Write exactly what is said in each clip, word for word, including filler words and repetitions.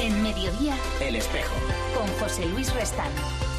En Mediodía, El Espejo, con José Luis Restán.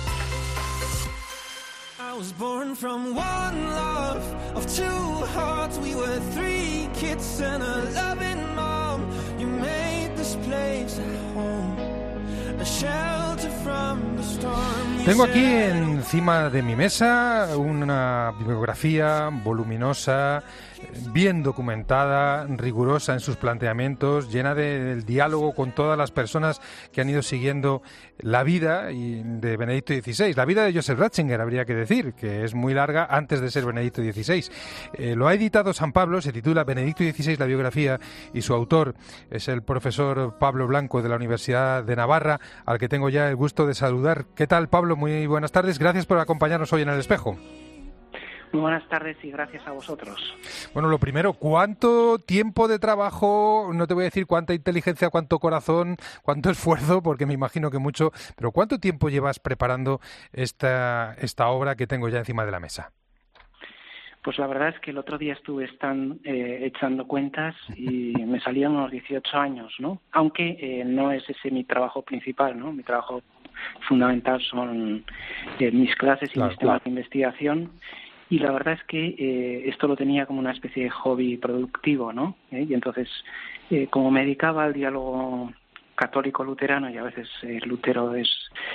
I was born from one love of two hearts. We were three kids and a loving mom. You made this place a home, a shelter from the storm. Tengo aquí encima de mi mesa una bibliografía voluminosa, bien documentada, rigurosa en sus planteamientos, llena de, del diálogo con todas las personas que han ido siguiendo la vida y de Benedicto dieciséis. La vida de Joseph Ratzinger, habría que decir, que es muy larga antes de ser Benedicto dieciséis. Eh, lo ha editado San Pablo, se titula Benedicto dieciséis, la biografía, y su autor es el profesor Pablo Blanco de la Universidad de Navarra, al que tengo ya el gusto de saludar. ¿Qué tal, Pablo? Muy buenas tardes. Gracias por acompañarnos hoy en El Espejo. Muy buenas tardes y gracias a vosotros. Bueno, lo primero, ¿cuánto tiempo de trabajo, no te voy a decir cuánta inteligencia, cuánto corazón, cuánto esfuerzo, porque me imagino que mucho, pero cuánto tiempo llevas preparando esta, esta obra que tengo ya encima de la mesa? Pues la verdad es que el otro día estuve están, eh, echando cuentas y me salían unos dieciocho años, ¿no? Aunque eh, no es ese mi trabajo principal, ¿no? Mi trabajo fundamental son eh, mis clases y claro, mis temas claro. de investigación. Y la verdad es que eh, esto lo tenía como una especie de hobby productivo, ¿no? ¿Eh? Y entonces, eh, como me dedicaba al diálogo católico-luterano, y a veces eh, Lutero es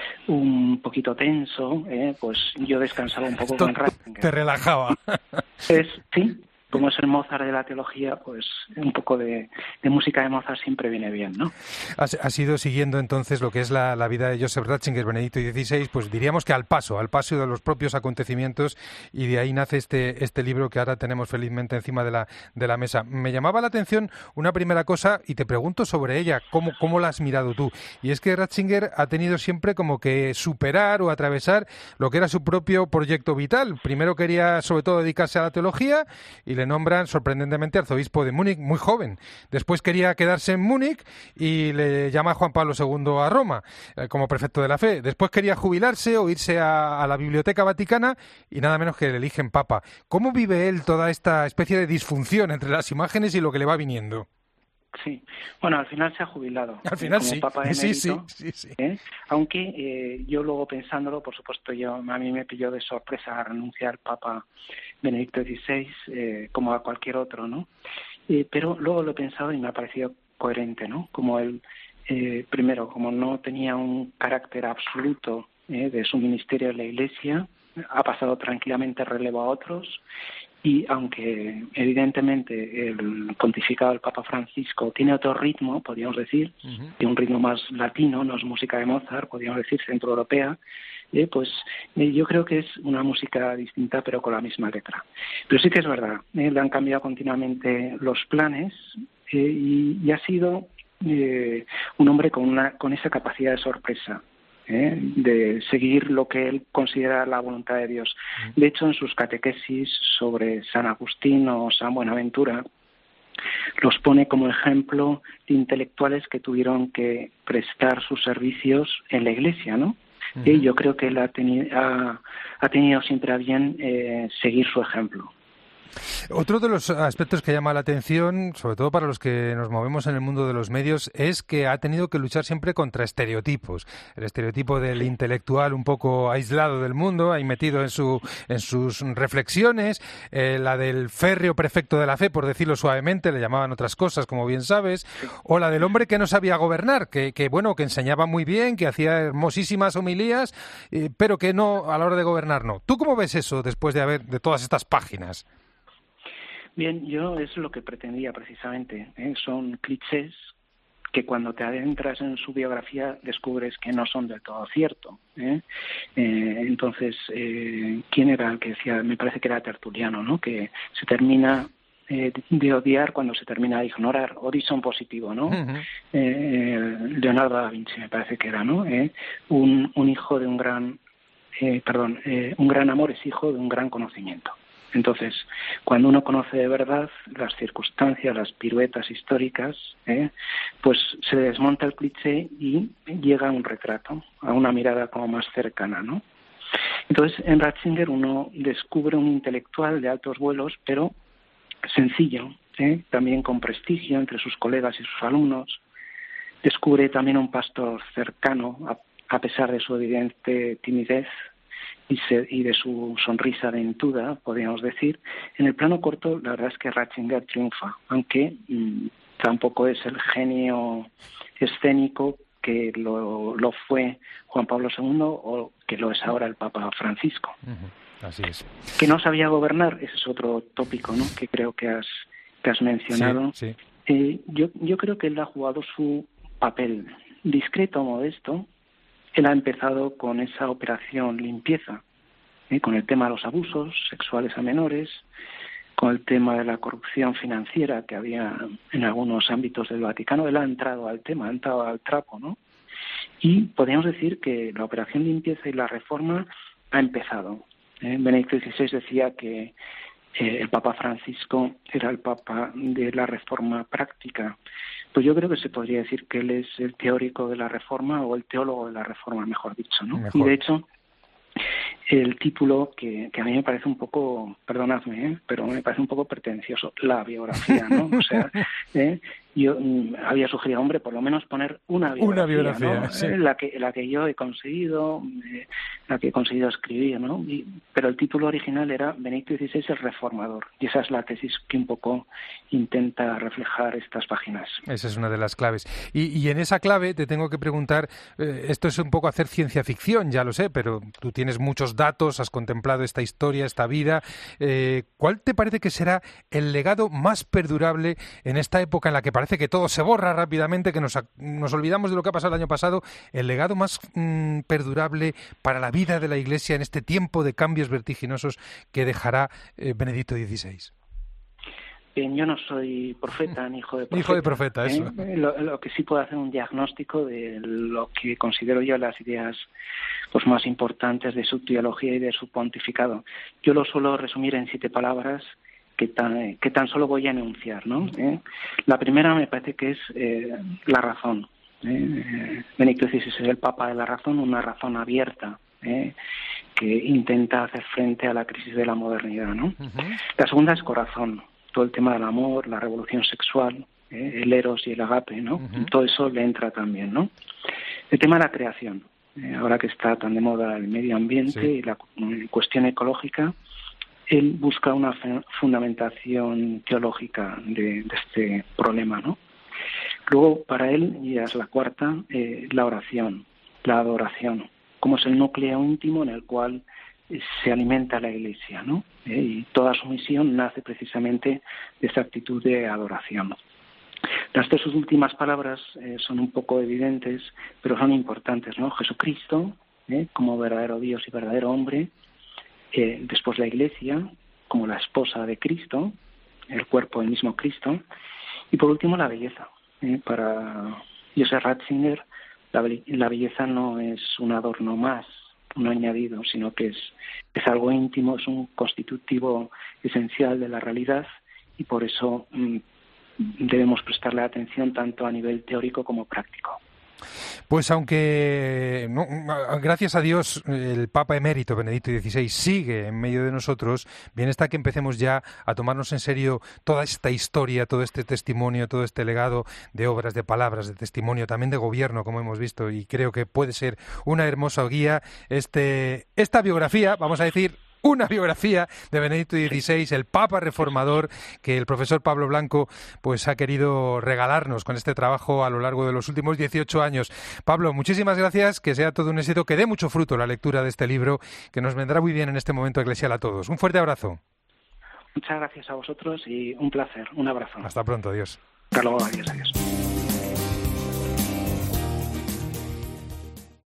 un poquito tenso, eh, pues yo descansaba un poco Esto con Ratzinger. Te relajaba. Es, sí, como es el Mozart de la teología, pues un poco de, de música de Mozart siempre viene bien, ¿no? Has, has ido siguiendo entonces lo que es la, la vida de Joseph Ratzinger, Benedicto dieciséis, pues diríamos que al paso, al paso de los propios acontecimientos, y de ahí nace este, este libro que ahora tenemos felizmente encima de la, de la mesa. Me llamaba la atención una primera cosa, y te pregunto sobre ella, ¿cómo, cómo la has mirado tú? Y es que Ratzinger ha tenido siempre como que superar o atravesar lo que era su propio proyecto vital. Primero quería sobre todo dedicarse a la teología, y le nombran sorprendentemente arzobispo de Múnich muy joven. Después quería quedarse en Múnich y le llama Juan Pablo segundo a Roma eh, como prefecto de la fe. Después quería jubilarse o irse a, a la Biblioteca Vaticana y nada menos que le eligen papa. ¿Cómo vive él toda esta especie de disfunción entre las imágenes y lo que le va viniendo? Sí, bueno, al final se ha jubilado. Al final como sí, Papa emérito, sí, sí, sí, sí. ¿eh? Aunque eh, yo luego pensándolo, por supuesto, yo a mí me pilló de sorpresa renunciar Papa Benedicto dieciséis, eh, como a cualquier otro, ¿no? Eh, pero luego lo he pensado y me ha parecido coherente, ¿no? Como él, eh, primero, como no tenía un carácter absoluto eh, de su ministerio en la Iglesia, ha pasado tranquilamente relevo a otros. Y aunque evidentemente el pontificado del Papa Francisco tiene otro ritmo, podríamos decir, uh-huh. tiene un ritmo más latino, no es música de Mozart, podríamos decir centroeuropea, eh, pues eh, yo creo que es una música distinta pero con la misma letra. Pero sí que es verdad, eh, le han cambiado continuamente los planes eh, y, y ha sido eh, un hombre con, una, con esa capacidad de sorpresa. ¿Eh? de seguir lo que él considera la voluntad de Dios. De hecho, en sus catequesis sobre San Agustín o San Buenaventura, los pone como ejemplo de intelectuales que tuvieron que prestar sus servicios en la Iglesia, ¿no? Uh-huh. Y yo creo que él ha, teni- ha, ha tenido siempre a bien eh, seguir su ejemplo. Otro de los aspectos que llama la atención, sobre todo para los que nos movemos en el mundo de los medios, es que ha tenido que luchar siempre contra estereotipos. El estereotipo del intelectual un poco aislado del mundo, ahí metido en, su, en sus reflexiones, eh, la del férreo prefecto de la fe, por decirlo suavemente, le llamaban otras cosas, como bien sabes, o la del hombre que no sabía gobernar, que, que bueno, que enseñaba muy bien, que hacía hermosísimas homilías, eh, pero que no, a la hora de gobernar no. ¿Tú cómo ves eso después de haber de todas estas páginas? Bien, yo es lo que pretendía precisamente, ¿eh? Son clichés que cuando te adentras en su biografía descubres que no son del todo cierto. ¿eh? Eh, entonces, eh, ¿quién era el que decía? Me parece que era Tertuliano, ¿no? Que se termina eh, de odiar cuando se termina de ignorar, horizon positivo, ¿no? Uh-huh. Eh, Leonardo da Vinci me parece que era, ¿no? Eh, un, un hijo de un gran, eh, perdón, eh, un gran amor es hijo de un gran conocimiento. Entonces, cuando uno conoce de verdad las circunstancias, las piruetas históricas, ¿eh? pues se desmonta el cliché y llega a un retrato, a una mirada como más cercana, ¿no? Entonces, en Ratzinger uno descubre un intelectual de altos vuelos, pero sencillo, ¿eh? también con prestigio entre sus colegas y sus alumnos, descubre también un pastor cercano, a, a pesar de su evidente timidez y, se, y de su sonrisa dentuda, podríamos decir. En el plano corto, la verdad es que Ratzinger triunfa, aunque mmm, tampoco es el genio escénico que lo, lo fue Juan Pablo segundo o que lo es ahora el Papa Francisco. Uh-huh. Así es. Que no sabía gobernar, ese es otro tópico, ¿no?, que creo que has, que has mencionado. Sí, sí. Eh, yo, yo creo que él ha jugado su papel discreto, modesto. Él ha empezado con esa operación limpieza, ¿eh? con el tema de los abusos sexuales a menores, con el tema de la corrupción financiera que había en algunos ámbitos del Vaticano. Él ha entrado al tema, ha entrado al trapo, ¿no? Y podríamos decir que la operación limpieza y la reforma ha empezado. ¿eh? Benedicto dieciséis decía que eh, el Papa Francisco era el Papa de la reforma práctica. Pues yo creo que se podría decir que él es el teórico de la reforma o el teólogo de la reforma, mejor dicho, ¿no? Mejor. Y de hecho, el título que, que a mí me parece un poco, perdonadme, ¿eh? pero me parece un poco pretencioso, la biografía, ¿no? O sea, ¿eh? yo mm, había sugerido, hombre, por lo menos poner una biografía, una biografía, ¿no? sí. ¿Eh? la que la que yo he conseguido, eh, la que he conseguido escribir, ¿no? Y, pero el título original era Benedicto dieciséis el Reformador, y esa es la tesis que un poco intenta reflejar estas páginas. Esa es una de las claves. Y, y en esa clave te tengo que preguntar, eh, esto es un poco hacer ciencia ficción, ya lo sé, pero tú tienes muchos datos, has contemplado esta historia, esta vida. Eh, ¿Cuál te parece que será el legado más perdurable en esta época en la que parece que todo se borra rápidamente, que nos, nos olvidamos de lo que ha pasado el año pasado? El legado más mmm, perdurable para la vida de la Iglesia en este tiempo de cambios vertiginosos que dejará eh, Benedicto dieciséis. Bien, yo no soy profeta ni hijo de profeta. Hijo de profeta, eso. ¿eh? Lo, lo que sí puedo hacer un diagnóstico de lo que considero yo las ideas pues más importantes de su teología y de su pontificado. Yo lo suelo resumir en siete palabras que tan, que tan solo voy a enunciar, ¿no? ¿Eh? La primera me parece que es eh, la razón. ¿eh? Benedicto dieciséis es el Papa de la razón, una razón abierta, ¿eh? que intenta hacer frente a la crisis de la modernidad, ¿no? Uh-huh. La segunda es corazón. Todo el tema del amor, la revolución sexual, ¿eh? el eros y el agape, ¿no? Uh-huh. Todo eso le entra también, ¿no? El tema de la creación, eh, ahora que está tan de moda el medio ambiente sí. y la eh, cuestión ecológica, él busca una fe- fundamentación teológica de, de este problema, ¿no? Luego, para él, y es la cuarta, eh, la oración, la adoración, como es el núcleo íntimo en el cual se alimenta la Iglesia, ¿no? ¿Eh? Y toda su misión nace precisamente de esa actitud de adoración. Las tres últimas palabras eh, son un poco evidentes, pero son importantes, ¿no? Jesucristo, ¿eh? como verdadero Dios y verdadero hombre, eh, después la Iglesia, como la esposa de Cristo, el cuerpo del mismo Cristo, y por último la belleza. ¿eh? Para Joseph Ratzinger, la, be- la belleza no es un adorno más, un añadido, sino que es, es algo íntimo, es un constitutivo esencial de la realidad y por eso mmm, debemos prestarle atención tanto a nivel teórico como práctico. Pues aunque, no, gracias a Dios, el Papa emérito Benedicto dieciséis sigue en medio de nosotros, bien está que empecemos ya a tomarnos en serio toda esta historia, todo este testimonio, todo este legado de obras, de palabras, de testimonio, también de gobierno, como hemos visto, y creo que puede ser una hermosa guía este, esta biografía, vamos a decir, una biografía de Benedicto dieciséis, el Papa reformador, que el profesor Pablo Blanco pues ha querido regalarnos con este trabajo a lo largo de los últimos dieciocho años. Pablo, muchísimas gracias, que sea todo un éxito, que dé mucho fruto la lectura de este libro, que nos vendrá muy bien en este momento eclesial a todos. Un fuerte abrazo. Muchas gracias a vosotros y un placer, un abrazo. Hasta pronto, adiós. Hasta luego, adiós, adiós.